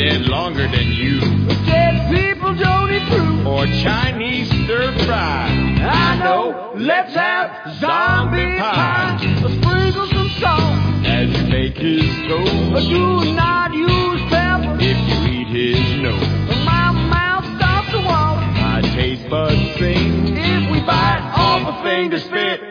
dead longer than you. Dead people don't eat fruit. Or Chinese stir fry. I know, let's have zombie pie. Sprinkle some salt As you make his toast. Do not use pepper If you eat his nose. My mouth stops to water My taste buds sing. If we bite off a finger spit